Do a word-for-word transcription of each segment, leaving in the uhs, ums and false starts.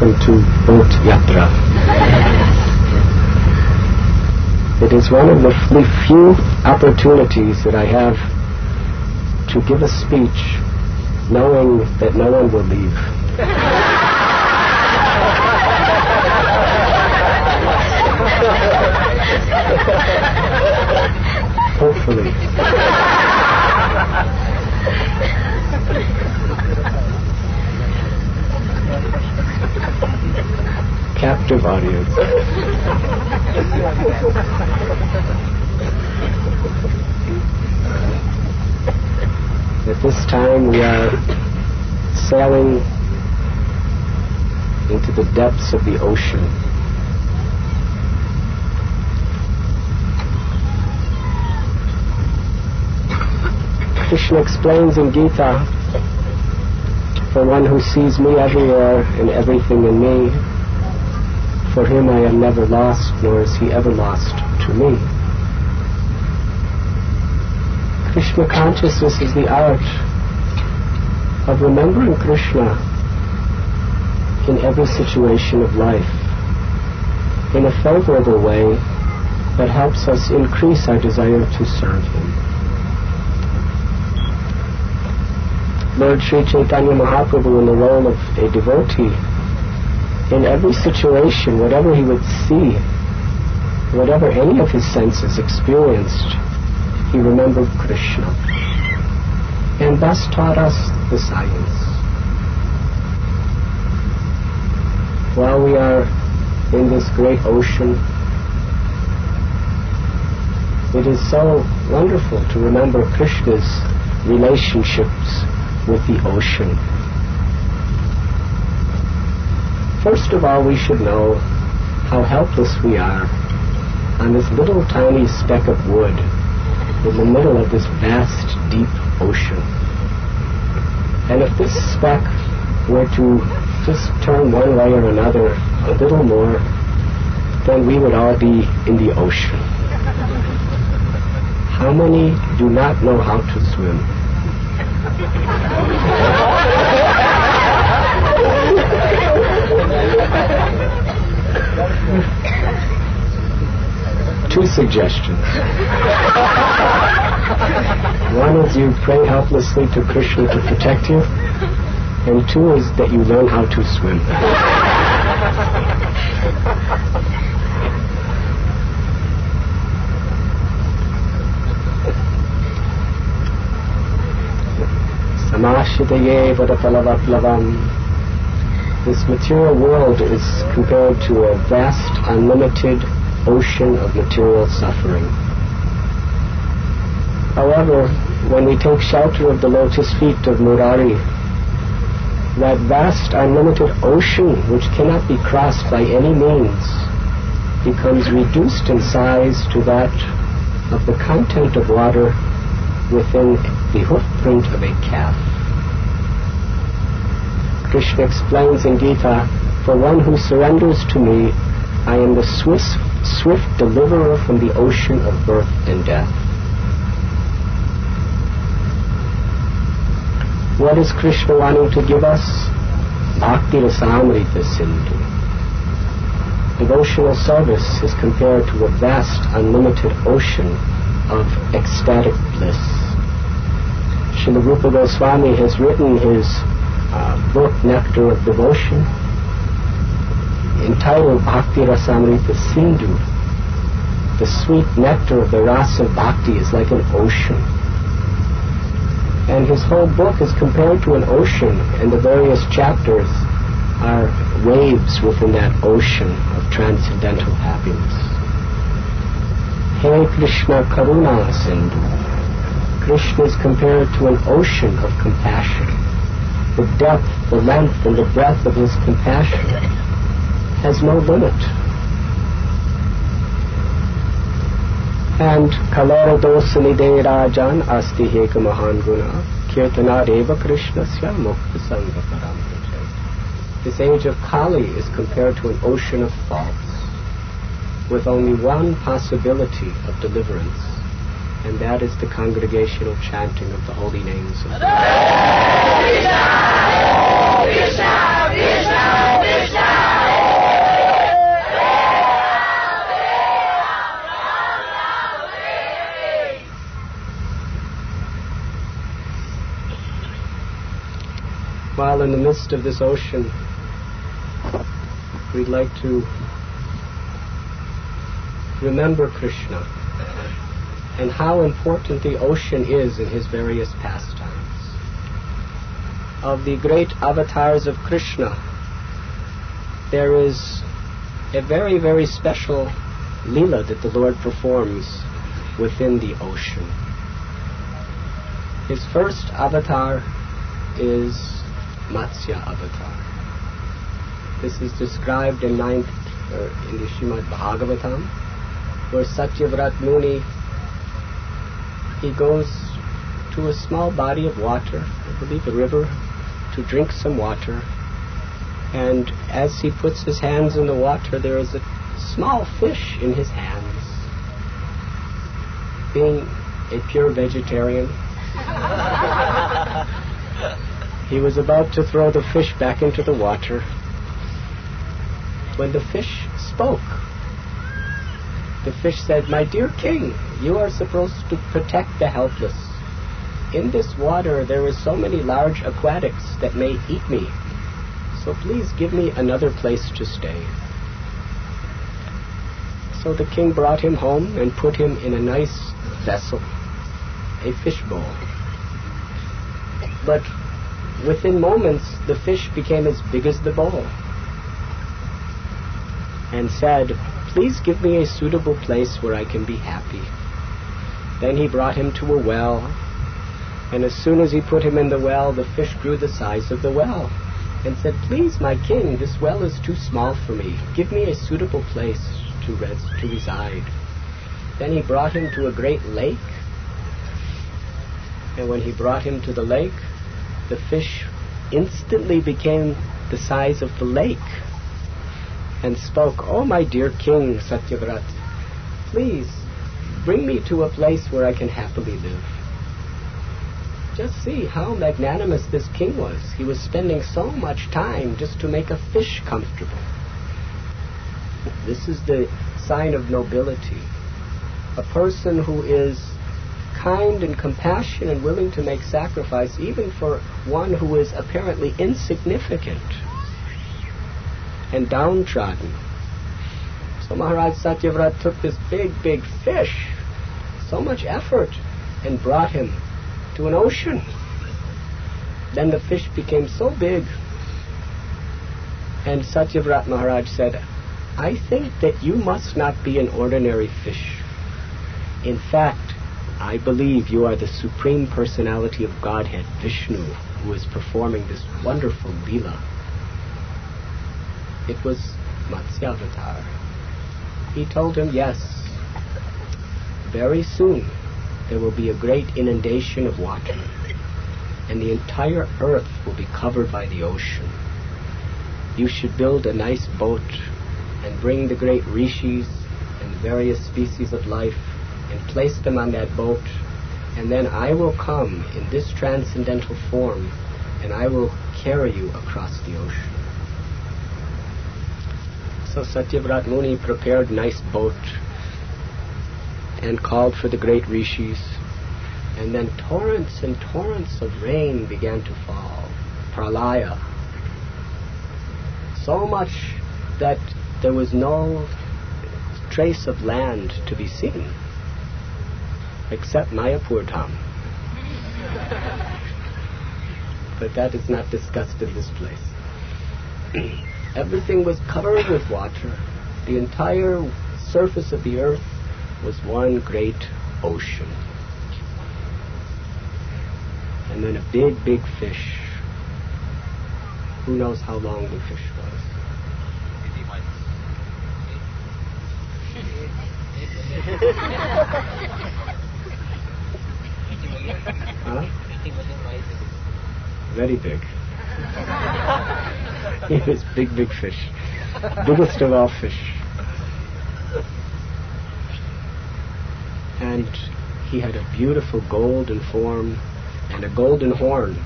welcome to Boat Yatra. It is one of the few opportunities that I have to give a speech knowing that no one will leave. Hopefully. Captive audience. At this time we are sailing into the depths of the ocean. Krishna explains in Gita, for one who sees me everywhere and everything in me, for him I am never lost, nor is he ever lost to me. Krishna consciousness is the art of remembering Krishna in every situation of life in a favorable way that helps us increase our desire to serve him. Lord Sri Chaitanya Mahaprabhu, in the role of a devotee, in every situation, whatever he would see, whatever any of his senses experienced, he remembered Krishna, and thus taught us the science. While we are in this great ocean, it is so wonderful to remember Krishna's relationships with the ocean. First of all, we should know how helpless we are on this little tiny speck of wood in the middle of this vast, deep ocean. And if this speck were to just turn one way or another a little more, then we would all be in the ocean. How many do not know how to swim? Two suggestions. One is you pray helplessly to Krishna to protect you, and two is that you learn how to swim. Samashitaye vadapalavaplavam. This material world is compared to a vast, unlimited ocean of material suffering. However, when we take shelter of the lotus feet of Murari, that vast, unlimited ocean, which cannot be crossed by any means, becomes reduced in size to that of the content of water within the hoofprint of a calf. Krishna explains in Gita, for one who surrenders to me, I am the swift, swift deliverer from the ocean of birth and death. What is Krishna wanting to give us? Bhakti Rasamrita Sindhu. Devotional service is compared to a vast, unlimited ocean of ecstatic bliss. Srila Rupa Goswami has written his uh, book, Nectar of Devotion, entitled Bhakti Rasamrita Sindhu. The sweet nectar of the rasa of bhakti is like an ocean. And his whole book is compared to an ocean, and the various chapters are waves within that ocean of transcendental happiness. Hey Krishna Karuna Sindhu. Krishna is compared to an ocean of compassion. The depth, the length, and the breadth of his compassion has no limit. And Kalara Dosanide Rajan Asti Heka Mahan Guna Kirtana Deva Krishnasya Mukta Sangha Paramprate. This age of Kali is compared to an ocean of faults, with only one possibility of deliverance, and that is the congregational chanting of the holy names of God. Krishna, Krishna, Krishna, Krishna. in the midst of this ocean, we'd like to remember Krishna and how important the ocean is in his various pastimes. Of the great avatars of Krishna, there is a very, very special lila that the Lord performs within the ocean. His first avatar is Matsya avatar. This is described in ninth uh, in the Srimad Bhagavatam, where Satyavrat Muni, he goes to a small body of water, I believe a river, to drink some water. And as he puts his hands in the water, there is a small fish in his hands. Being a pure vegetarian, he was about to throw the fish back into the water when the fish spoke. The fish said, "My dear king, you are supposed to protect the helpless. In this water there is so many large aquatics that may eat me. So please give me another place to stay." So the king brought him home and put him in a nice vessel, a fish bowl. But within moments, the fish became as big as the bowl and said, "Please give me a suitable place where I can be happy." Then he brought him to a well, and as soon as he put him in the well, the fish grew the size of the well and said, "Please, my king, this well is too small for me. Give me a suitable place to res- to reside." Then he brought him to a great lake, and when he brought him to the lake, the fish instantly became the size of the lake and spoke, "Oh, my dear king Satyavrat, please bring me to a place where I can happily live." Just see how magnanimous this king was. He was spending so much time just to make a fish comfortable. This is the sign of nobility. A person who is kind and compassionate and willing to make sacrifice even for one who is apparently insignificant and downtrodden. So Maharaj Satyavrat took this big, big fish, so much effort, and brought him to an ocean. Then the fish became so big, and Satyavrat Maharaj said, "I think that you must not be an ordinary fish. In fact, I believe you are the Supreme Personality of Godhead, Vishnu, who is performing this wonderful Leela." It was Matsyavatar. He told him, "Yes, very soon there will be a great inundation of water, and the entire earth will be covered by the ocean. You should build a nice boat and bring the great rishis and the various species of life and place them on that boat, and then I will come in this transcendental form and I will carry you across the ocean." So Satyavrat Muni prepared a nice boat and called for the great rishis, and then torrents and torrents of rain began to fall, pralaya, so much that there was no trace of land to be seen except Mayapur Dham. But that is not discussed in this place. Everything was covered with water. The entire surface of the earth was one great ocean. And then a big, big fish. Who knows how long the fish was? eighty miles. eighty million. Huh? eighty million miles. Very big. It was big, big fish. Biggest of all fish. And he had a beautiful golden form and a golden horn.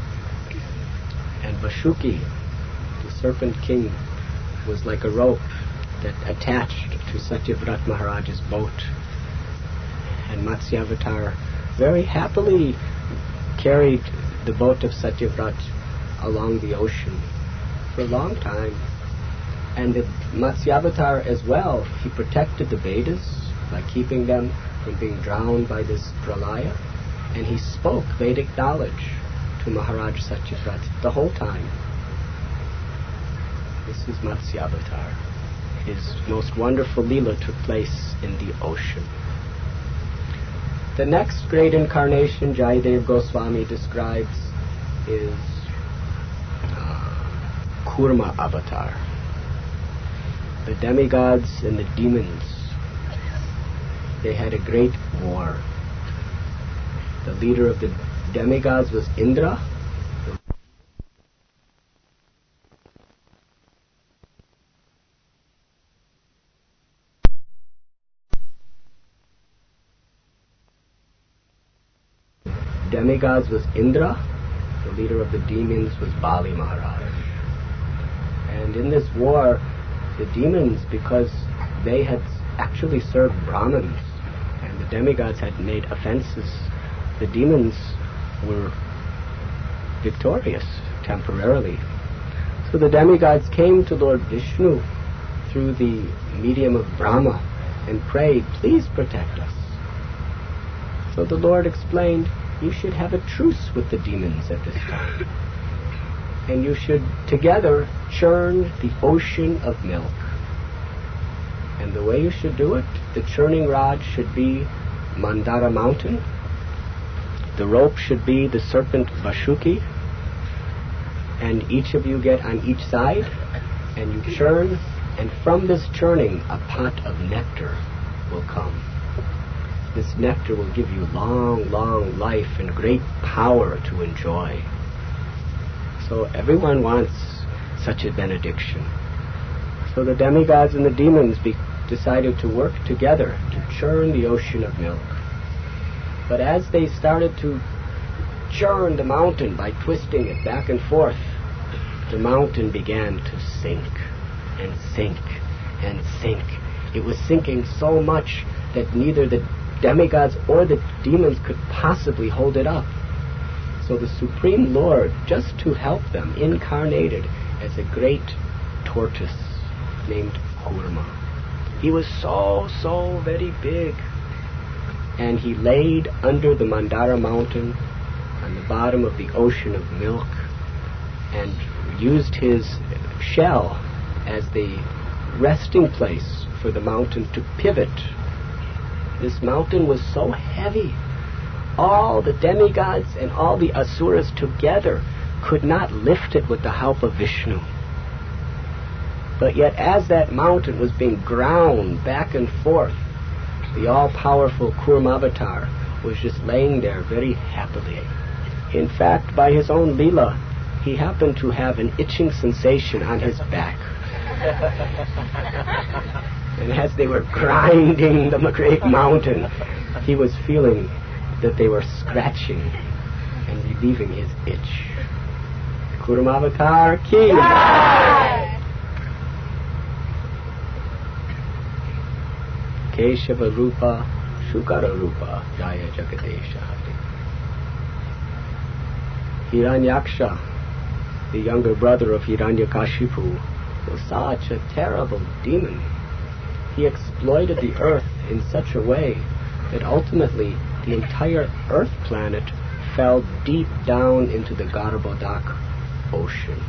And Vashuki, the serpent king, was like a rope that attached to Satyavrat Maharaj's boat. And Matsyavatar very happily carried the boat of Satyavrat along the ocean for a long time. And the Matsyavatar as well, he protected the Vedas by keeping them from being drowned by this pralaya. And he spoke Vedic knowledge to Maharaj Satyavrat the whole time. This is Matsyavatar. His most wonderful Leela took place in the ocean. The next great incarnation Jayadev Goswami describes is uh, Kurma Avatar. The demigods and the demons, they had a great war. The leader of the demigods was Indra. Demigods was Indra. The leader of the demons was Bali Maharaj. And in this war, the demons, because they had actually served Brahmins and the demigods had made offenses, the demons were victorious temporarily. So the demigods came to Lord Vishnu through the medium of Brahma and prayed, please protect us. So the Lord explained, you should have a truce with the demons at this time. And you should together churn the ocean of milk. And the way you should do it, the churning rod should be Mandara mountain. The rope should be the serpent Vashuki. And each of you get on each side, and you churn, and from this churning, a pot of nectar will come. This nectar will give you long, long life and great power to enjoy. So everyone wants such a benediction. So the demigods and the demons be- decided to work together to churn the ocean of milk. But as they started to churn the mountain by twisting it back and forth, the mountain began to sink and sink and sink. It was sinking so much that neither the demigods or the demons could possibly hold it up. So the Supreme Lord, just to help them, incarnated as a great tortoise named Kurma. He was so, so very big. And he laid under the Mandara mountain on the bottom of the ocean of milk and used his shell as the resting place for the mountain to pivot. This mountain was so heavy, all the demigods and all the asuras together could not lift it with the help of Vishnu. But yet as that mountain was being ground back and forth, the all-powerful Kurmavatar was just laying there very happily. In fact, by his own Leela, he happened to have an itching sensation on his back. And as they were grinding the great mountain, he was feeling that they were scratching and relieving his itch. Kurmavatar ki jai! Keshava Rupa, Shukara Rupa, Jaya Jagadesha Hari. Hiranyaksha, the younger brother of Hiranyakashipu, was such a terrible demon. He exploited the earth in such a way that ultimately the entire earth planet fell deep down into the Garbhodak ocean.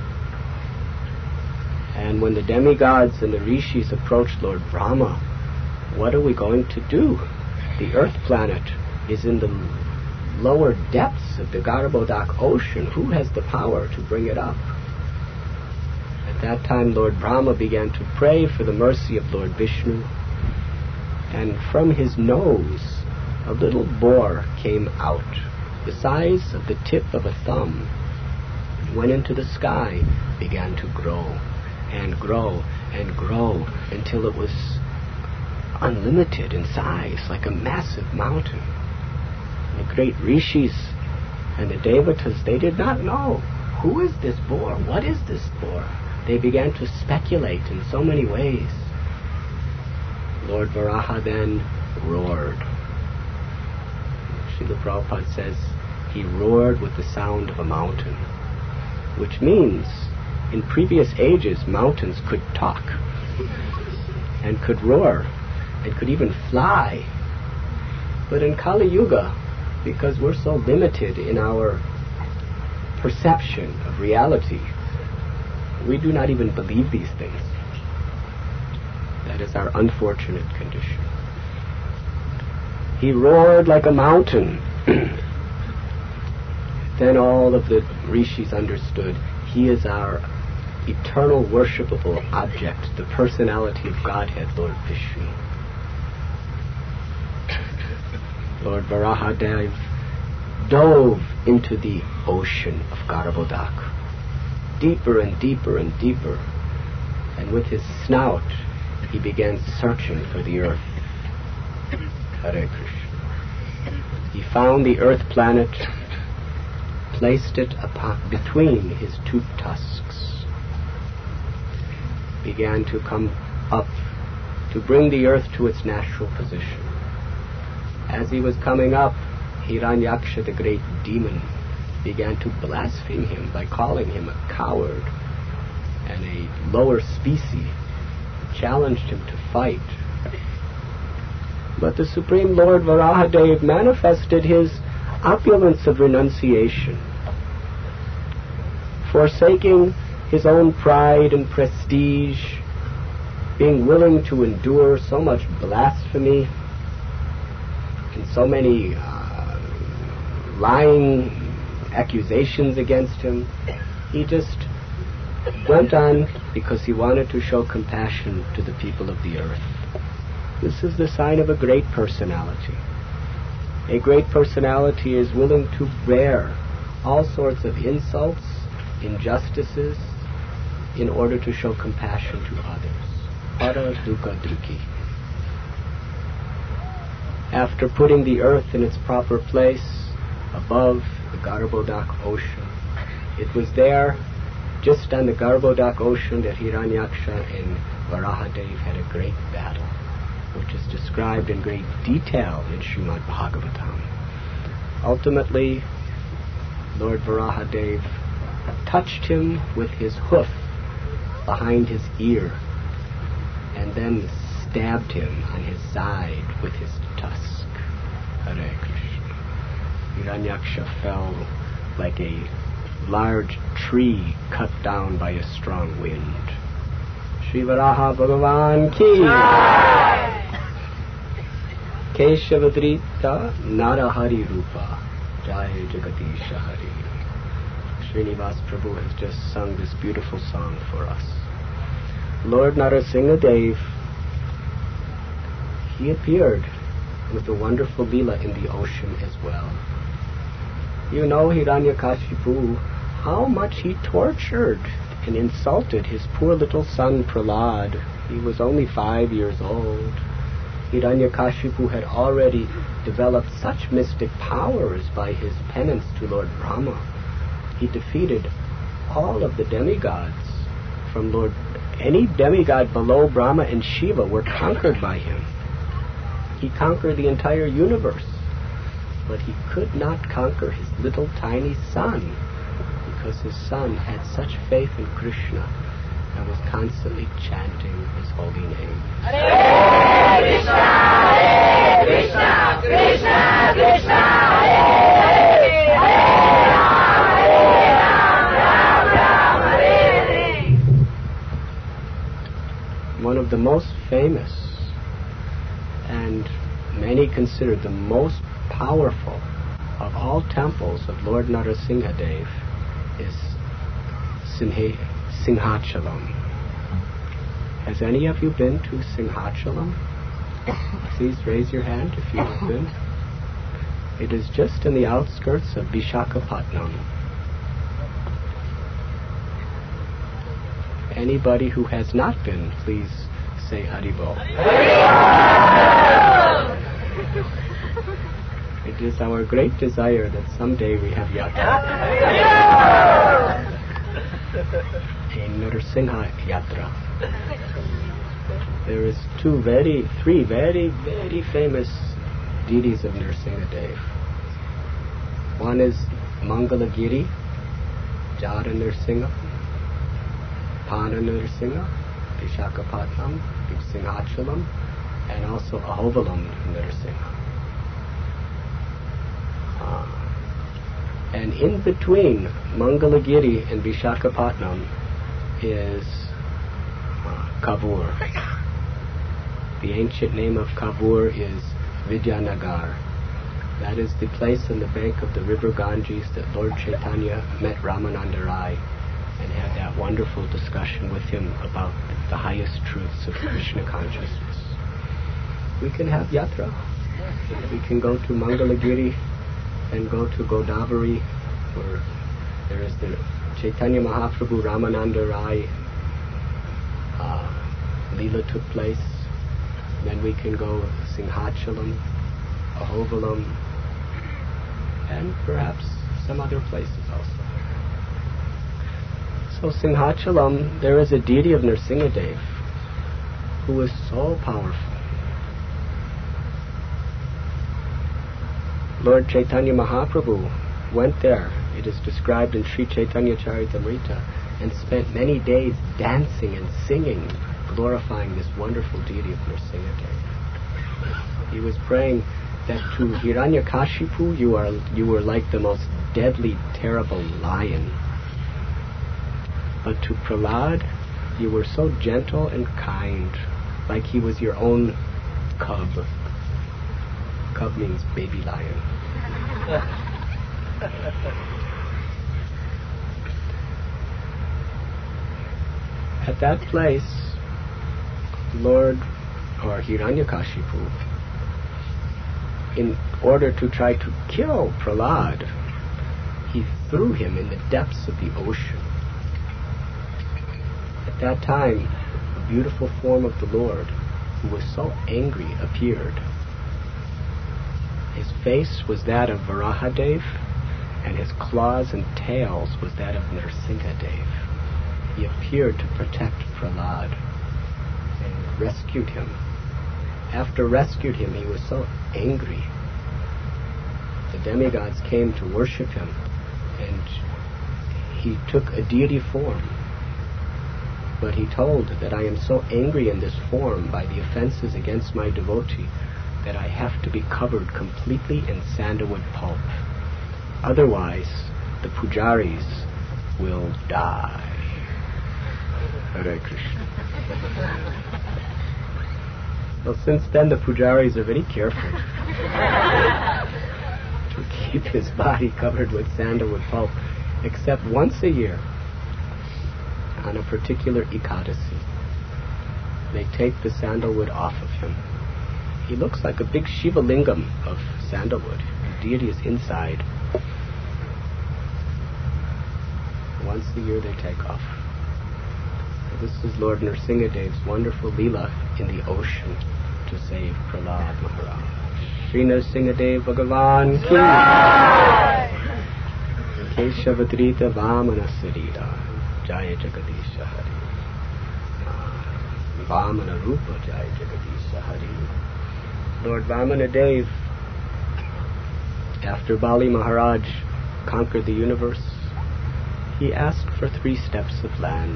And when the demigods and the rishis approached Lord Brahma, what are we going to do? The earth planet is in the lower depths of the Garbhodak ocean. Who has the power to bring it up? At that time, Lord Brahma began to pray for the mercy of Lord Vishnu, and from his nose, a little boar came out, the size of the tip of a thumb, went into the sky, began to grow, and grow, and grow, until it was unlimited in size, like a massive mountain. And the great rishis and the devatas, they did not know, who is this boar? What is this boar? They began to speculate in so many ways. Lord Varaha then roared. Srila Prabhupada says he roared with the sound of a mountain. which means in previous ages mountains could talk and could roar and could even fly. But in Kali Yuga, because we're so limited in our perception of reality, we do not even believe these things. That is our unfortunate condition. He roared like a mountain. Then all of the rishis understood he is our eternal worshipable object, the personality of Godhead, Lord Vishnu. Lord Varahadev dove into the ocean of Garbhodak, deeper and deeper and deeper, and with his snout he began searching for the earth. Hare Krishna. He found the earth planet, placed it upon, between his two tusks, began to come up to bring the earth to its natural position. As he was coming up, Hiranyaksha, the great demon, began to blaspheme him by calling him a coward and a lower species, challenged him to fight. But the Supreme Lord Varahadev manifested his opulence of renunciation, forsaking his own pride and prestige, being willing to endure so much blasphemy and so many uh, lying accusations against him. He just went on because he wanted to show compassion to the people of the earth. This is the sign of a great personality. A great personality is willing to bear all sorts of insults, injustices, in order to show compassion to others. Para dukkha dukhi. After putting the earth in its proper place above the Garbhodak ocean, it was there, just on the Garbhodak ocean, that Hiranyaksha and Varahadev had a great battle, which is described in great detail in Srimad Bhagavatam. Ultimately, Lord Varahadev touched him with his hoof behind his ear and then stabbed him on his side with his tusk. Hare Krishna. Hiranyaksha fell like a large tree cut down by a strong wind. Shri Varaha Bhagavan ki Keshavadrita Narahari Rupa Jai Jagatisha Hari. Srinivas Prabhu has just sung this beautiful song for us. Lord Narasingha Dev, he appeared with a wonderful Leela in the ocean as well. You know, Hiranyakashipu, how much he tortured and insulted his poor little son Prahlad. He was only five years old. Hiranyakashipu had already developed such mystic powers by his penance to Lord Brahma. He defeated all of the demigods from Lord... Any demigod below Brahma and Shiva were conquered by him. He conquered the entire universe. But he could not conquer his little tiny son, because his son had such faith in Krishna and was constantly chanting his holy name. Hare Krishna, Hare Krishna, Krishna Krishna, Hare Hare, Hare Ram, Hare Ram, Ram Ram, Hare Hare. One of the most famous and many consider the most powerful of all temples of Lord Narasingha Dev is Singha, Singhachalam. Has any of you been to Singhachalam? Please raise your hand if you have been. It is just in the outskirts of Vishakhapatnam. Anybody who has not been, please say Haribol. It is our great desire that someday we have yatra. A Narsingha Yatra. There is two very, three very, very famous deities of Narsingha Dev. One is Mangalagiri, Jada Nrsimha, Pana Nrsimha, Vishakapatnam, Singhachalam, and also Ahovalam Nrsimha. Uh, and in between Mangalagiri and Vishakapatnam is uh, Kavur. The ancient name of Kavur is Vidyanagar. That is the place on the bank of the river Ganges that Lord Chaitanya met Ramananda Rai and had that wonderful discussion with him about the highest truths of Krishna consciousness. We can have yatra. We can go to Mangalagiri and go to Godavari, where there is the Chaitanya Mahaprabhu Ramananda Rai uh, Leela took place. Then we can go Singhachalam, Ahovalam, and perhaps some other places also. So Singhachalam, there is a deity of Nrsimhadev who is so powerful. Lord Chaitanya Mahaprabhu went there, it is described in Sri Chaitanya Charitamrita, and spent many days dancing and singing, glorifying this wonderful deity of Nrsimhadev. He was praying that to Hiranyakashipu you are you were like the most deadly, terrible lion. But to Prahlad you were so gentle and kind, like he was your own cub. Cub means baby lion. At that place, Lord, or Hiranyakashipu, in order to try to kill Prahlad, he threw him in the depths of the ocean. At that time, a beautiful form of the Lord, who was so angry, appeared. His face was that of Varahadev, and his claws and tails was that of Nrsimhadev. He appeared to protect Prahlad and rescued him. After rescued him, he was so angry. The demigods came to worship him, and he took a deity form. But he told that I am so angry in this form by the offenses against my devotee that I have to be covered completely in sandalwood pulp. Otherwise, the pujaris will die. Hare Krishna. Well, since then the pujaris are very careful to keep his body covered with sandalwood pulp, except once a year, on a particular Ekadasi. They take the sandalwood off of him. He looks like a big Shiva lingam of sandalwood. The deity is inside. Once a year they take off. This is Lord Nrsimhadev's wonderful Leela in the ocean to save Prahlad Maharaj. Shri Nrsimhadev Bhagavan ki Keshavadrita Vamana Sarita Jaya Jagadisha Hari Vamana Rupa Jaya Jagadisha Hari. Lord Vamana Dev, after Bali Maharaj conquered the universe, he asked for three steps of land.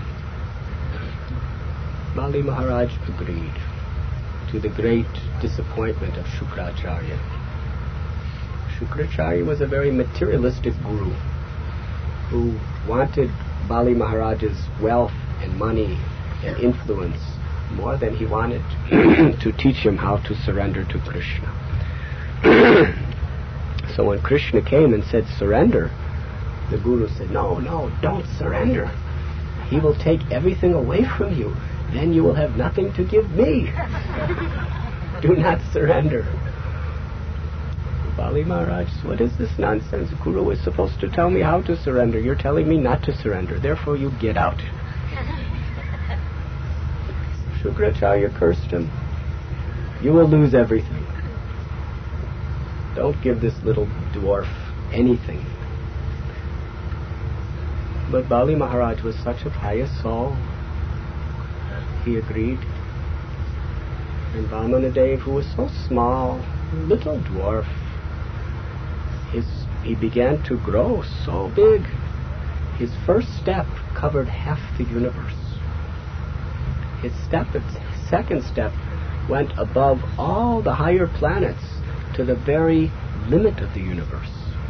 Bali Maharaj agreed, to the great disappointment of Shukracharya. Shukracharya was a very materialistic guru who wanted Bali Maharaj's wealth and money and influence more than he wanted to teach him how to surrender to Krishna. So when Krishna came and said, surrender, the guru said, no, no, don't surrender. He will take everything away from you. Then you will have nothing to give me. Do not surrender. Bali Maharaj, what is this nonsense? Guru is supposed to tell me how to surrender. You're telling me not to surrender. Therefore you get out. Shukracharya cursed him. You will lose everything. Don't give this little dwarf anything. But Bali Maharaj was such a pious soul. He agreed. And Vamanadev, who was so small, little dwarf, his, he began to grow so big. his first step covered half the universe. His step, his second step, went above all the higher planets to the very limit of the universe.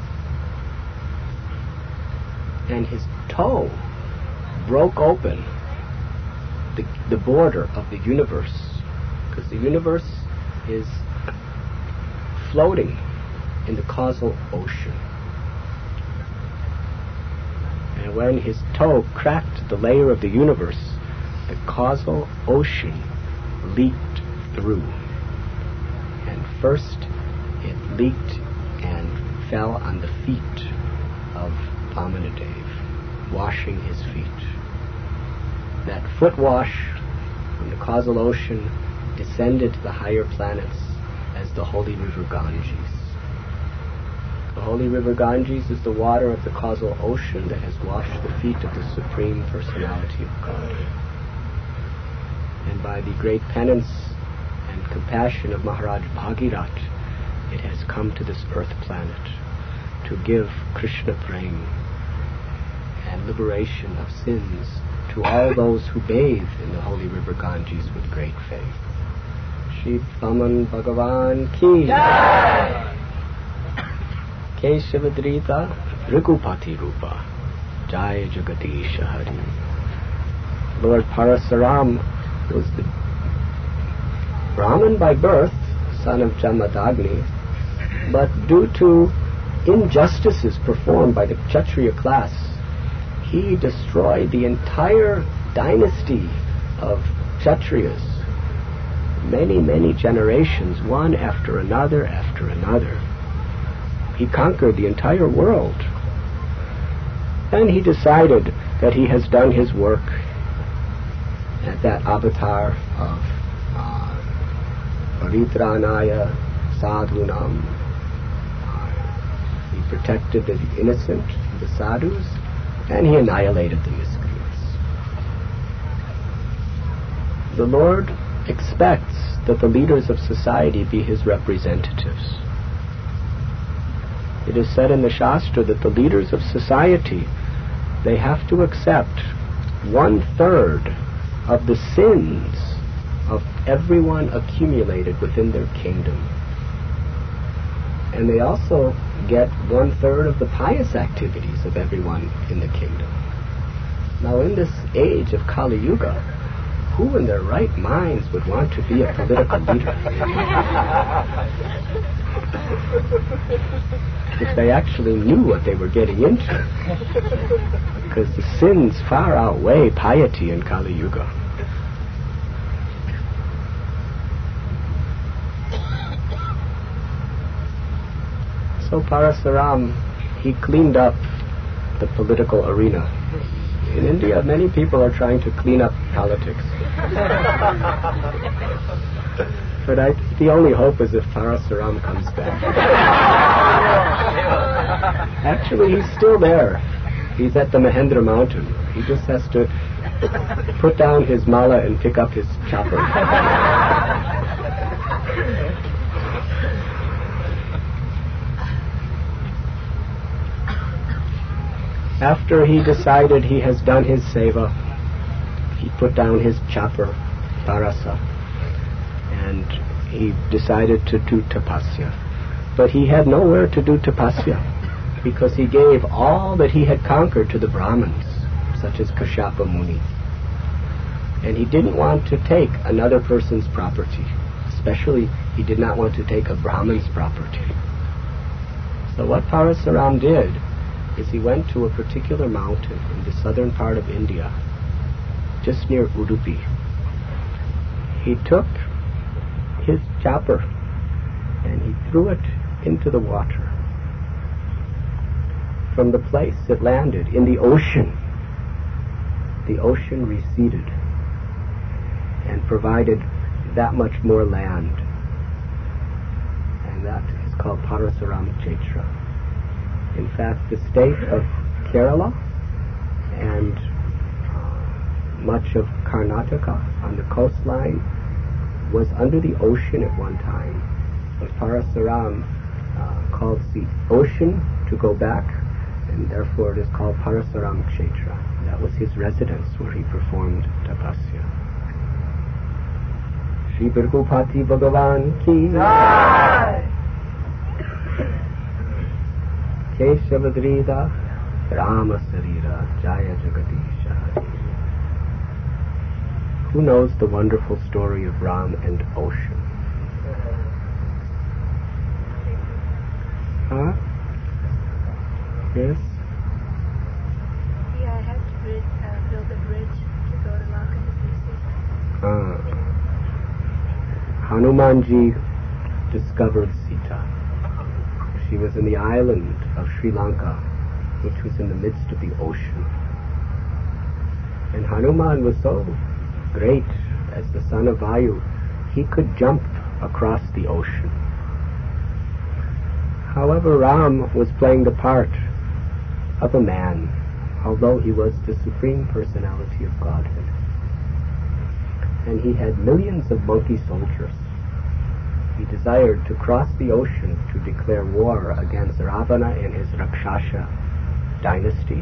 And his toe broke open the, the border of the universe, because the universe is floating in the causal ocean. And when his toe cracked the layer of the universe, the causal ocean leaked through. And first it leaked and fell on the feet of Vamanadev, washing his feet. That foot wash from the causal ocean descended to the higher planets as the holy river Ganges. The holy river Ganges is the water of the causal ocean that has washed the feet of the Supreme Personality of God. And by the great penance and compassion of Maharaj Bhagirath, it has come to this earth planet to give Krishna Prem and liberation of sins to all those who bathe in the holy river Ganges with great faith. Shri Vaman Bhagavan Ki Jai! Keshavadrita Rikupati Rupa Jai Jagadish Hari. Lord Parasaram was the Brahmin by birth, son of Jamadagni, but due to injustices performed by the Kshatriya class, he destroyed the entire dynasty of Kshatriyas. Many, many generations, one after another after another. He conquered the entire world. And he decided that he has done his work at that avatar of uh, Paritranaya Sadhunam. Uh, he protected the innocent, the sadhus, and he annihilated the miscreants. The Lord expects that the leaders of society be his representatives. It is said in the Shastra that the leaders of society, they have to accept one-third of the sins of everyone accumulated within their kingdom. And they also get one-third of the pious activities of everyone in the kingdom. Now, in this age of Kali Yuga, who in their right minds would want to be a political leader? If they actually knew what they were getting into. Because the sins far outweigh piety in Kali Yuga. So Parasaram, he cleaned up the political arena. In India, many people are trying to clean up politics. But I, the only hope is if Parasaram comes back. Actually, he's still there. He's at the Mahendra mountain. He just has to put down his mala and pick up his chopper. After he decided he has done his seva, he put down his chopper, Parasa, and he decided to do tapasya. But he had nowhere to do tapasya, because he gave all that he had conquered to the Brahmins, such as Kashyapa Muni. And he didn't want to take another person's property. Especially, he did not want to take a Brahmin's property. So what Parasaram did is he went to a particular mountain in the southern part of India, just near Udupi. He took his chopper and he threw it into the water. From the place it landed in the ocean, the ocean receded and provided that much more land. And that is called Parasaram Kshetra. In fact, the state of Kerala and uh, much of Karnataka on the coastline was under the ocean at one time. But Parasaram uh, caused the ocean to go back and therefore it is called Parasaram Kshetra. That was his residence where he performed tapasya. Shri Birgupati Bhagavan ki Keshavadrida Rama Sarira Jaya Jagadisha. Who knows the wonderful story of Ram and ocean? Huh? Yes? Yeah, I had to bridge, uh, build a bridge to go to Lakshmi. Ah. Hanumanji discovered Sita. She was in the island of Sri Lanka, which was in the midst of the ocean. And Hanuman was so great as the son of Vayu, he could jump across the ocean. However, Ram was playing the part of a man, although he was the Supreme Personality of Godhead. And he had millions of monkey soldiers. He desired to cross the ocean to declare war against Ravana and his Rakshasa dynasty.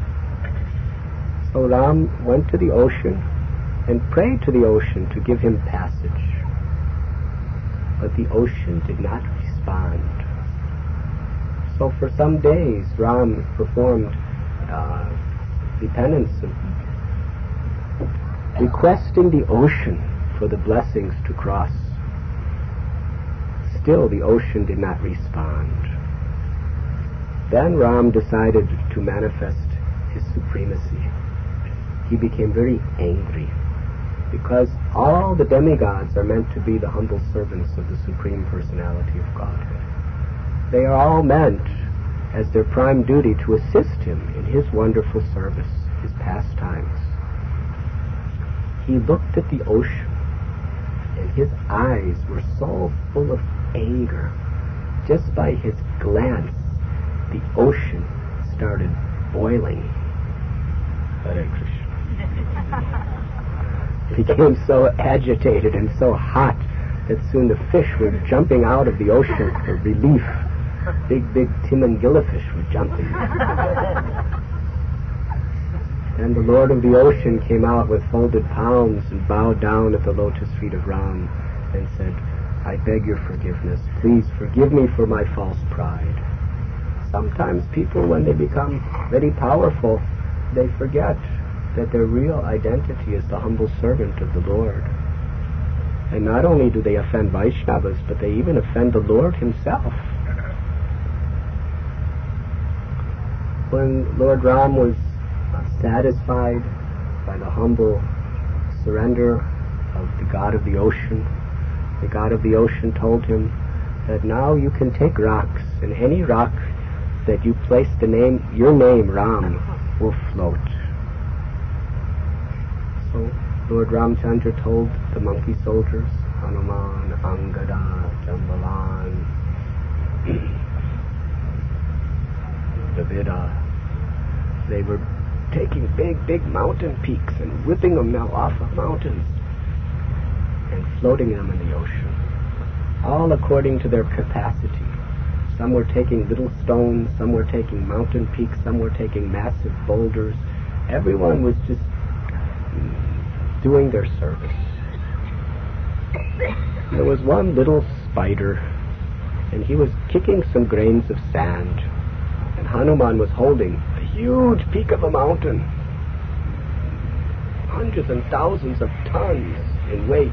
So Ram went to the ocean and prayed to the ocean to give him passage. But the ocean did not respond. So for some days Ram performed uh, the penance of requesting the ocean for the blessings to cross. Still the ocean did not respond. Then Ram decided to manifest his supremacy. He became very angry because all the demigods are meant to be the humble servants of the Supreme Personality of Godhead. They are all meant as their prime duty to assist him in his wonderful service, his pastimes. He looked at the ocean, and his eyes were so full of anger. Just by his glance, the ocean started boiling. Hare Krishna. It became so agitated and so hot that soon the fish were jumping out of the ocean for relief. Big, big Timangilla fish were jumping. And the Lord of the ocean came out with folded palms and bowed down at the lotus feet of Ram and said, I beg your forgiveness. Please forgive me for my false pride. Sometimes people, when they become very powerful, they forget that their real identity is the humble servant of the Lord. And not only do they offend Vaishnavas, but they even offend the Lord himself. When Lord Ram was satisfied by the humble surrender of the God of the ocean, the God of the ocean told him that now you can take rocks, and any rock that you place the name, your name, Ram, will float. So Lord Ramchandra told the monkey soldiers, Hanuman, Angada, Jambalan, Davida, they were taking big, big mountain peaks and whipping them off of mountains and floating them in the ocean, all according to their capacity. Some were taking little stones, some were taking mountain peaks, some were taking massive boulders. Everyone was just doing their service. There was one little spider, and he was kicking some grains of sand, and Hanuman was holding a huge peak of a mountain, hundreds and thousands of tons in weight.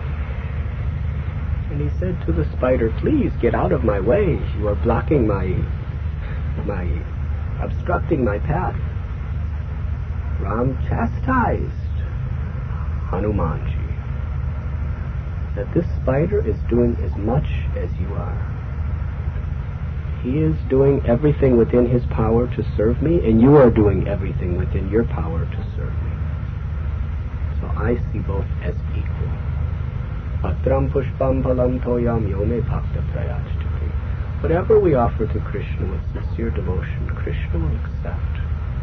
And he said to the spider, please get out of my way. You are blocking my, my, obstructing my path. Ram chastised Hanumanji that this spider is doing as much as you are. He is doing everything within his power to serve me, and you are doing everything within your power to serve me. So I see both as equal. Patram pushpam phalam toyam yome bhakta prayachati. Whatever we offer to Krishna with sincere devotion, Krishna will accept.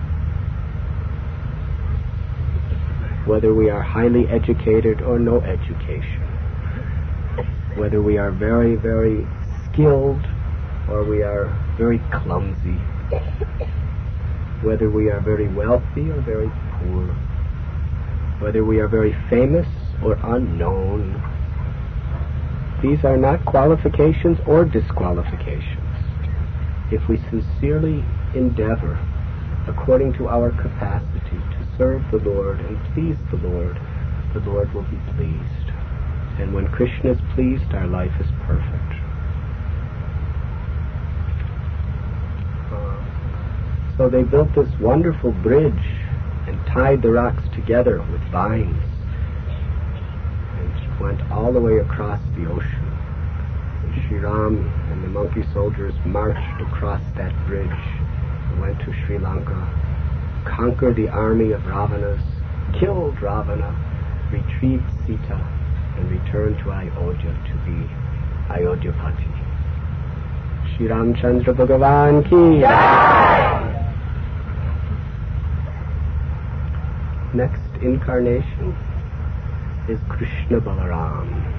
Whether we are highly educated or no education, whether we are very, very skilled or we are very clumsy, whether we are very wealthy or very poor, whether we are very famous or unknown. These are not qualifications or disqualifications. If we sincerely endeavor, according to our capacity, to serve the Lord and please the Lord, the Lord will be pleased. And when Krishna is pleased, our life is perfect. Uh, so they built this wonderful bridge and tied the rocks together with vines and went all the way across the ocean. And Sri Ram and the monkey soldiers marched across that bridge and went to Sri Lanka, conquered the army of Ravanas, killed Ravana, retrieved Sita, and returned to Ayodhya to be Ayodhyapati. Shri Ramchandra Bhagavan ki jai! Next incarnation is Krishna Balaram.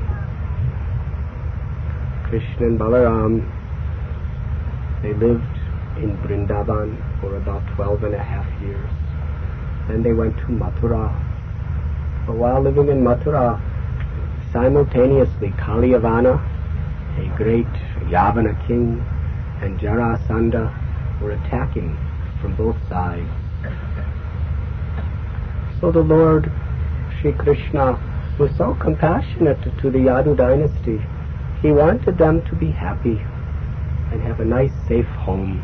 Krishna and Balaram, they lived in Vrindavan for about twelve and a half years. Then they went to Mathura. But while living in Mathura, simultaneously Kaliyavana, a great Yavana king, and Jarasandha were attacking from both sides. So the Lord, Sri Krishna, was so compassionate to the Yadu dynasty. He wanted them to be happy and have a nice, safe home.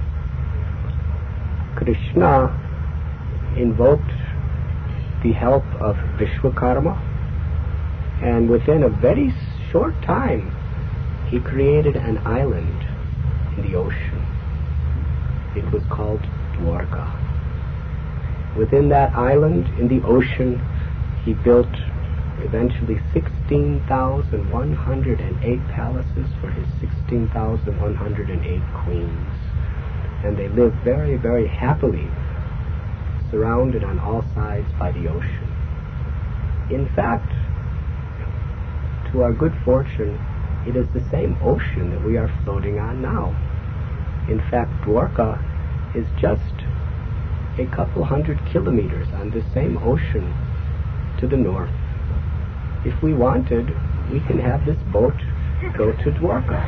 Krishna invoked the help of Vishwakarma, and within a very short time, he created an island in the ocean. It was called Dwarka. Within that island in the ocean, he built eventually sixteen thousand one hundred eight palaces for his sixteen thousand one hundred eight queens. And they lived very, very happily, surrounded on all sides by the ocean. In fact, to our good fortune, it is the same ocean that we are floating on now. In fact, Dwarka is just a couple hundred kilometers on the same ocean to the north. If we wanted, we can have this boat go to Dwarka.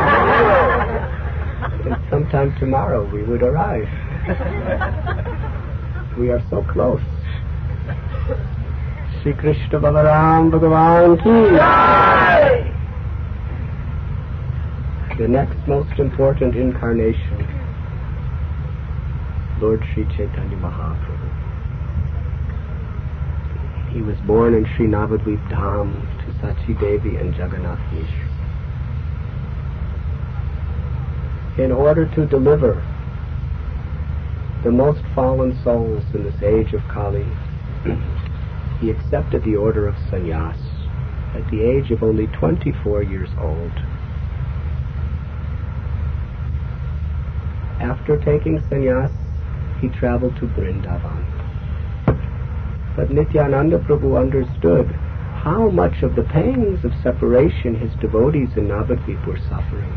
And sometime tomorrow we would arrive. We are so close. Shri Krishna Balaram Bhagavan ki. The next most important incarnation, Lord Sri Chaitanya Mahaprabhu. He was born in Sri Navadvip Dham to Sachi Devi and Jagannath Mishra. In order to deliver the most fallen souls in this age of Kali, he accepted the order of sannyas at the age of only twenty-four years old. After taking sannyas, he traveled to Vrindavan. But Nityananda Prabhu understood how much of the pangs of separation his devotees in Navadvip were suffering.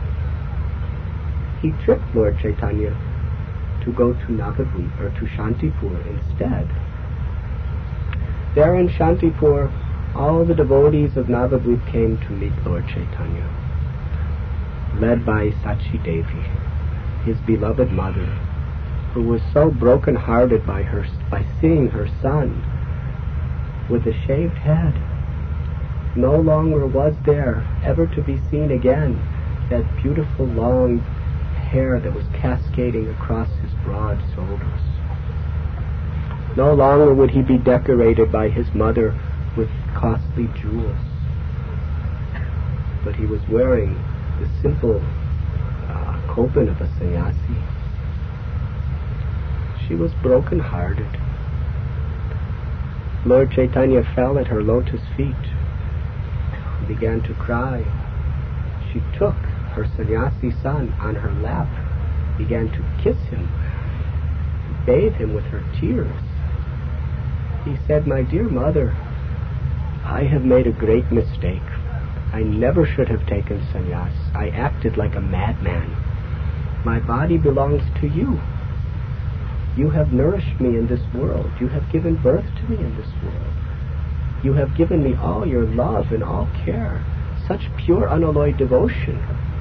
He tricked Lord Chaitanya to go to Navadvip, or to Shantipur instead. There in Shantipur, all the devotees of Navadvip came to meet Lord Chaitanya, led by Sachi Devi, his beloved mother, who was so broken-hearted by her by seeing her son with a shaved head. No longer was there ever to be seen again that beautiful long hair that was cascading across his broad shoulders. No longer would he be decorated by his mother with costly jewels, but he was wearing the simple uh, kopan of a sannyasi. She was broken-hearted. Lord Chaitanya fell at her lotus feet and began to cry. She took her sannyasi son on her lap, began to kiss him, bathe him with her tears. He said, "My dear mother, I have made a great mistake. I never should have taken sannyas. I acted like a madman. My body belongs to you. You have nourished me in this world. You have given birth to me in this world. You have given me all your love and all care. Such pure, unalloyed devotion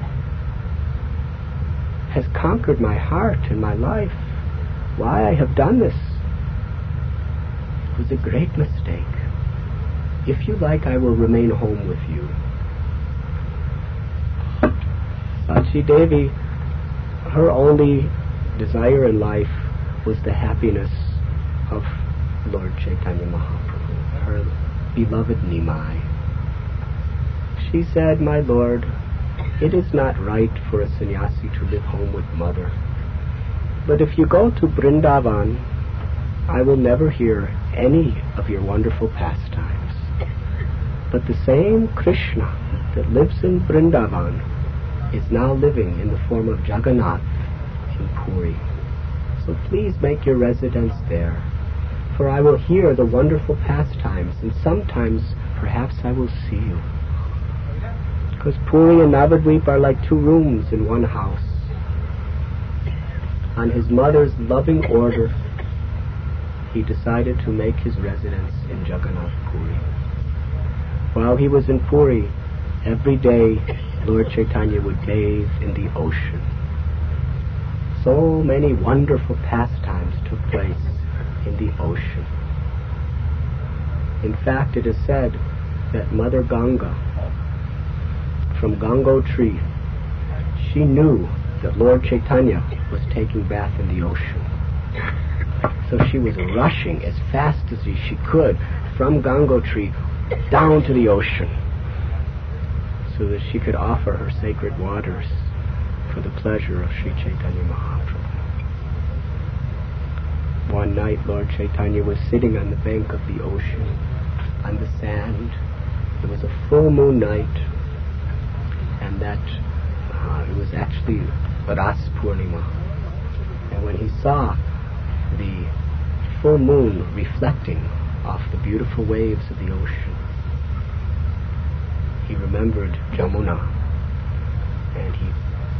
has conquered my heart and my life. Why I have done this was a great mistake. If you like, I will remain home with you. Sachi Devi, her only desire in life was the happiness of Lord Chaitanya Mahaprabhu, her beloved Nimai. She said, "My Lord, it is not right for a sannyasi to live home with mother. But if you go to Vrindavan, I will never hear any of your wonderful pastimes. But the same Krishna that lives in Vrindavan is now living in the form of Jagannath in Puri. So please make your residence there, for I will hear the wonderful pastimes, and sometimes perhaps I will see you." Because Puri and Navadvip are like two rooms in one house. On his mother's loving order, he decided to make his residence in Jagannath Puri. While he was in Puri, every day Lord Chaitanya would bathe in the ocean. So many wonderful pastimes took place in the ocean. In fact, it is said that Mother Ganga, from Gangotri, she knew that Lord Chaitanya was taking bath in the ocean. So she was rushing as fast as she could from Gangotri down to the ocean so that she could offer her sacred waters for the pleasure of Sri Chaitanya Mahaprabhu. One night, Lord Chaitanya was sitting on the bank of the ocean, on the sand. It was a full moon night, and that uh, it was actually Ras Purnima. And when he saw the full moon reflecting off the beautiful waves of the ocean, he remembered Jamuna, and he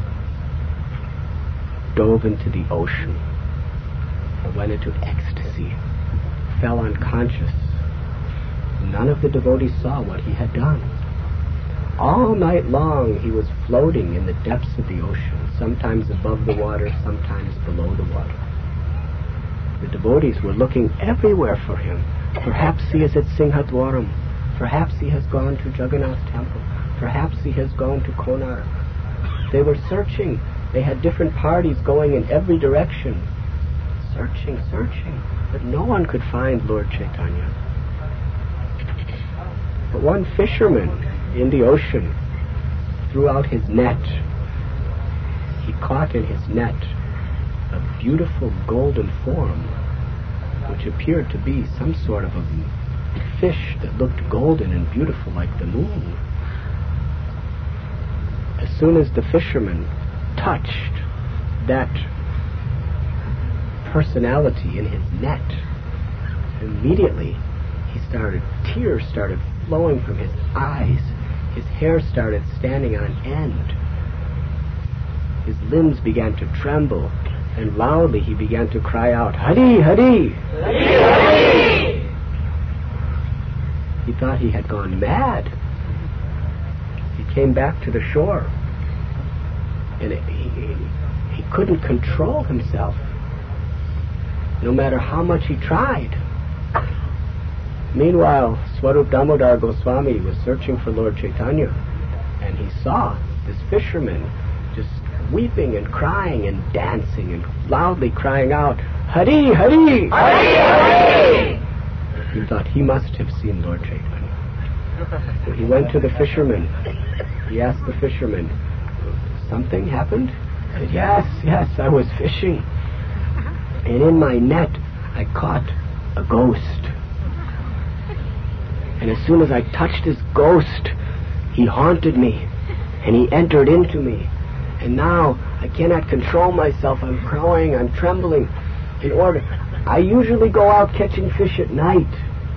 dove into the ocean and went into ecstasy, fell unconscious. None of the devotees saw what he had done. All night long he was floating in the depths of the ocean, sometimes above the water, sometimes below the water. The devotees were looking everywhere for him. Perhaps he is at Singhatwaram. Perhaps he has gone to Jagannath Temple. Perhaps he has gone to Konar. They were searching. They had different parties going in every direction, searching, searching, but no one could find Lord Chaitanya. But one fisherman in the ocean threw out his net. He caught in his net a beautiful golden form, which appeared to be some sort of a fish that looked golden and beautiful like the moon. As soon as the fisherman touched that personality in his net, immediately he started, tears started flowing from his eyes. His hair started standing on end. His limbs began to tremble, and loudly he began to cry out, "Hari, Hari! Hari, Hari!" He thought he had gone mad. He came back to the shore, and it, he, he couldn't control himself, no matter how much he tried. Meanwhile, Swarup Damodar Goswami was searching for Lord Chaitanya, and he saw this fisherman just weeping and crying and dancing and loudly crying out, "Hari, Hari! Hari, Hari!" He thought he must have seen Lord Chaitanya. So he went to the fisherman. He asked the fisherman, "Something happened?" He said, "Yes, yes, I was fishing, and in my net I caught a ghost. And as soon as I touched this ghost, he haunted me, and he entered into me. And now I cannot control myself. I'm crying, I'm trembling. In order, I usually go out catching fish at night.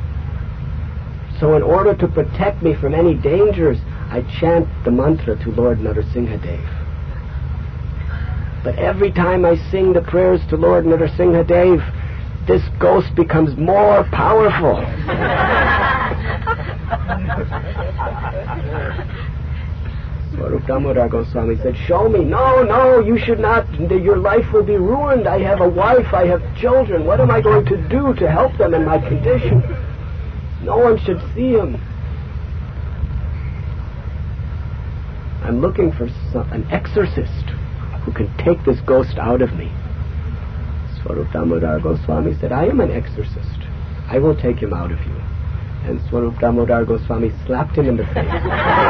So in order to protect me from any dangers, I chant the mantra to Lord Narasimhadev." But every time I sing the prayers to Lord Nrsimhadev, this ghost becomes more powerful. Swarup Damodar Goswami said, show me. No, no, you should not. Your life will be ruined. I have a wife. I have children. What am I going to do to help them in my condition? No one should see him. I'm looking for some, an exorcist who can take this ghost out of me. Swarup Damodar Goswami said, I am an exorcist. I will take him out of you. And Swarup Damodar Goswami slapped him in the face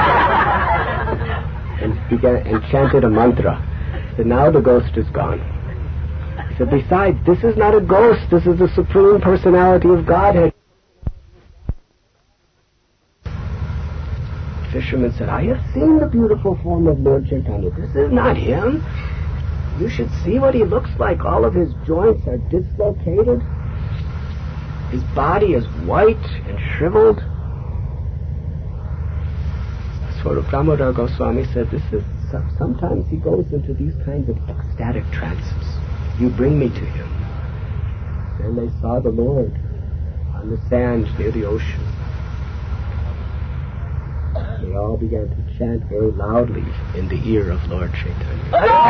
and began and chanted a mantra. He said, now the ghost is gone. He said, besides, this is not a ghost. This is the Supreme Personality of Godhead. The fisherman said, I have seen the beautiful form of Lord Chaitanya. This is not him. You should see what he looks like. All of his joints are dislocated. His body is white and shriveled. Swarup Damodar Goswami said, this is, sometimes he goes into these kinds of ecstatic trances. You bring me to him. Then they saw the Lord on the sand near the ocean. They all began to chant very loudly in the ear of Lord Chaitanya.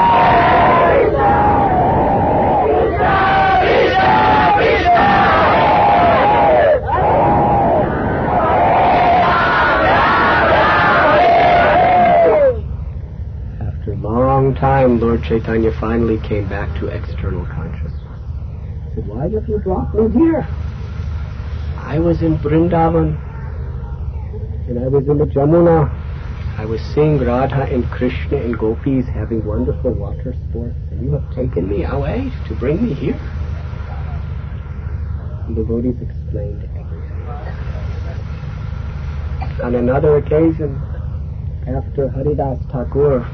After a long time, Lord Chaitanya finally came back to external consciousness. He said, why have you brought me here? I was in Vrindavan, and I was in the Jamuna. I was seeing Radha and Krishna and gopis having wonderful water sports, and you have taken me away to bring me here. The devotees explained everything. On another occasion, after Haridas Thakur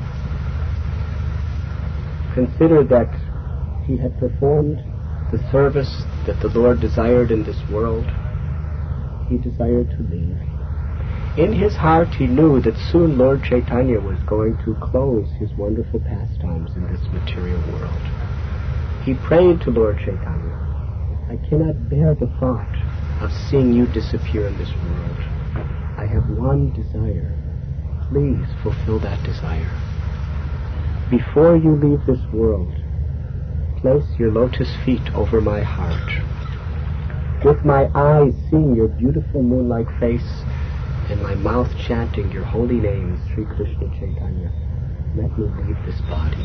considered that he had performed the service that the Lord desired in this world, he desired to leave. In his heart he knew that soon Lord Chaitanya was going to close his wonderful pastimes in this material world. He prayed to Lord Chaitanya, I cannot bear the thought of seeing you disappear in this world. I have one desire. Please fulfill that desire. Before you leave this world, place your lotus feet over my heart. With my eyes seeing your beautiful moon-like face and my mouth chanting your holy name, Sri Krishna Chaitanya, let me leave this body.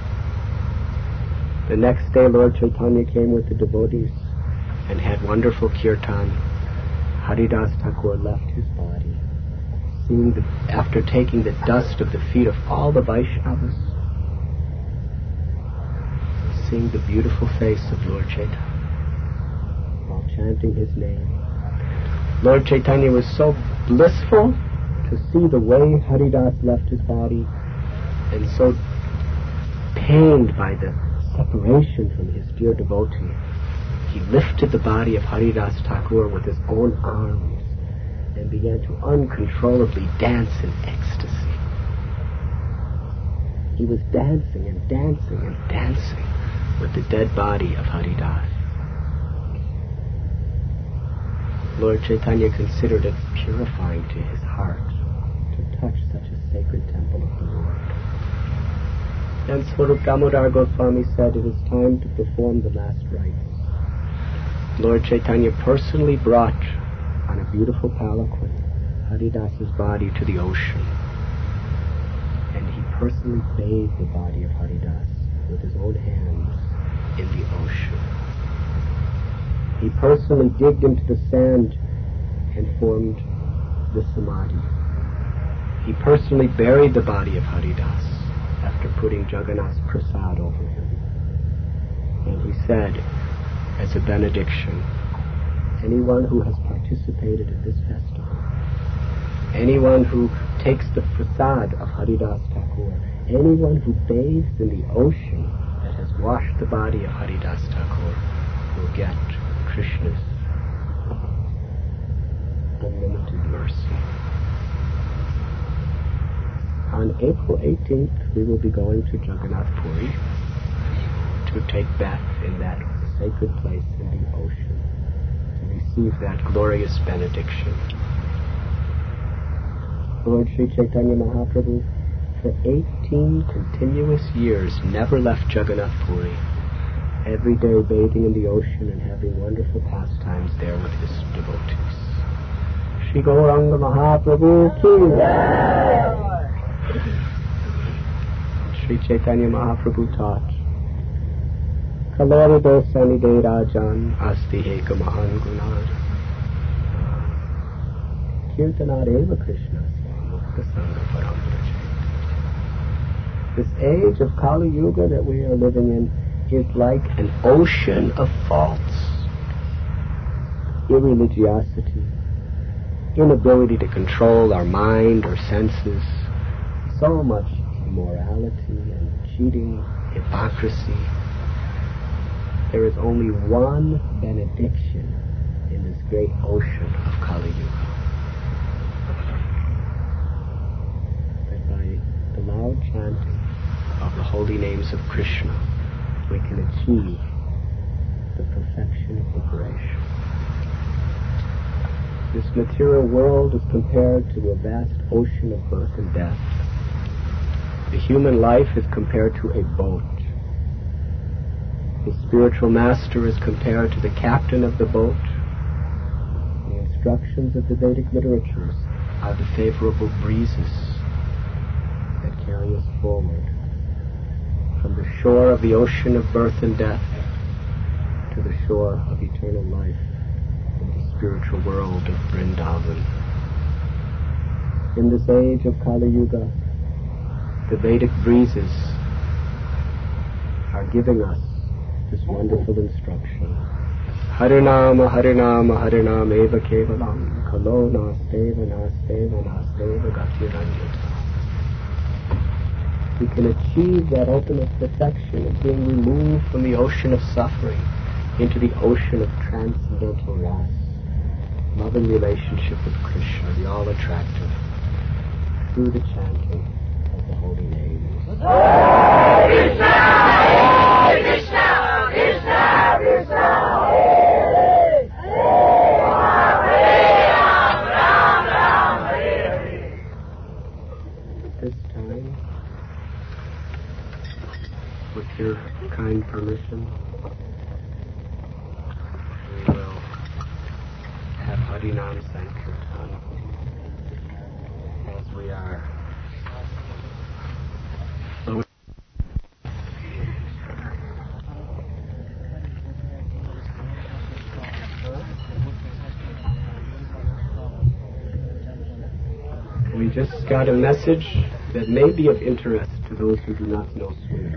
The next day, Lord Chaitanya came with the devotees and had wonderful kirtan. Haridas Thakur left his body, seeing the, after taking the dust of the feet of all the Vaishnavas, seeing the beautiful face of Lord Chaitanya while chanting his name. Lord Chaitanya was so blissful to see the way Haridas left his body, and so pained by the separation from his dear devotee. He lifted the body of Haridas Thakur with his own arms and began to uncontrollably dance in ecstasy. He was dancing and dancing and dancing with the dead body of Haridas. Lord Chaitanya considered it purifying to his heart to touch such a sacred temple of the Lord. Then Swarup Damodar Goswami said, it is time to perform the last rites. Lord Chaitanya personally brought on a beautiful palanquin Haridas's body to the ocean, and he personally bathed the body of Haridas with his own hands in the ocean. He personally digged into the sand and formed the samadhi. He personally buried the body of Haridas after putting Jagannath's prasad over him. And he said, as a benediction, anyone who has participated in this festival, anyone who takes the prasad of Haridas Thakur, anyone who bathes in the ocean that has washed the body of Haridas Thakur will get Krishna's unlimited mercy. On April eighteenth, we will be going to Jagannath Puri. to take bath in that sacred place in the ocean, to receive that glorious benediction. Lord Sri Chaitanya Mahaprabhu, for eighteen continuous years, never left Jagannath Puri, every day bathing in the ocean and having wonderful pastimes there with his devotees. Shri Gauranga Mahaprabhu ki jai! Sri Chaitanya Mahaprabhu taught, Kalori dosani de rajan asti heka mahan gunad kirtanad eva Krishna mukta sangha parambrajay. This age of Kali Yuga that we are living in is like an ocean of faults. Irreligiosity, inability to control our mind or senses, so much immorality and cheating, hypocrisy. There is only one benediction in this great ocean of Kali Yuga. That by the loud chanting of the holy names of Krishna, we can achieve the perfection of liberation. This material world is compared to a vast ocean of birth and death. The human life is compared to a boat. The spiritual master is compared to the captain of the boat. The instructions of the Vedic literatures are the favorable breezes that carry us forward from the shore of the ocean of birth and death to the shore of eternal life in the spiritual world of Vrindavan. In this age of Kali Yuga, the Vedic breezes are giving us this wonderful instruction. Harinama, Harinama, Harinama, Eva Kevalam, Kalo Nasteva, Nasteva, Nasteva, Gatiranyata. We can achieve that ultimate perfection of being removed from the ocean of suffering into the ocean of transcendental rest, loving relationship with Krishna, the all-attractive, through the chanting of the holy names. Krishna, Hare Krishna, Krishna, Krishna, Hare Hare, Ram, Ram, Ram, Hare Hare. This time, with your kind permission, we will have Harinam Sankirtan as we are. We just got a message that may be of interest to those who do not know swimming.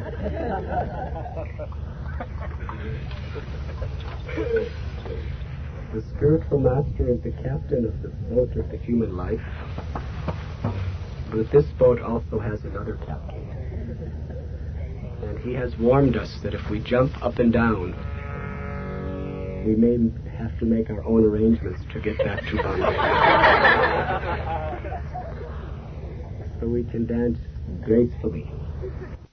The spiritual master is the captain of the boat of the human life, but this boat also has another captain. And he has warned us that if we jump up and down, we may have to make our own arrangements to get back to Bombay. So we can dance gracefully